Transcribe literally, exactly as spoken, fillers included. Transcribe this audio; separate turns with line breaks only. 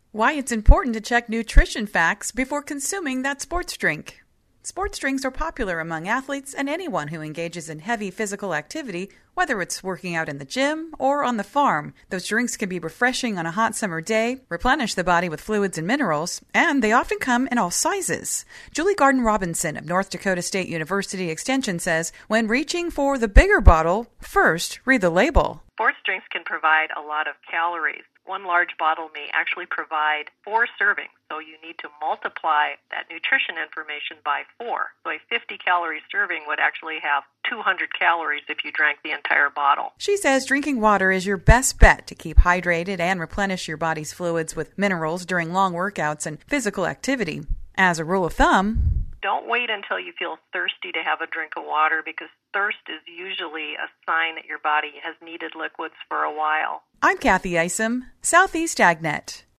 Why it's important to check nutrition facts before consuming that sports drink. Sports drinks are popular among athletes and anyone who engages in heavy physical activity, whether it's working out in the gym or on the farm. Those drinks can be refreshing on a hot summer day, replenish the body with fluids and minerals, and they often come in all sizes. Julie Garden Robinson of North Dakota State University Extension says, when reaching for the bigger bottle, first read the label.
Sports drinks can provide a lot of calories. One large bottle may actually provide four servings, so you need to multiply that nutrition information by four. So a fifty calorie serving would actually have two hundred calories if you drank the entire bottle.
She says drinking water is your best bet to keep hydrated and replenish your body's fluids with minerals during long workouts and physical activity. As a rule of thumb,
don't wait until you feel thirsty to have a drink of water, because thirst is usually a sign that your body has needed liquids for a while.
I'm Kathy Isom, Southeast AgNet.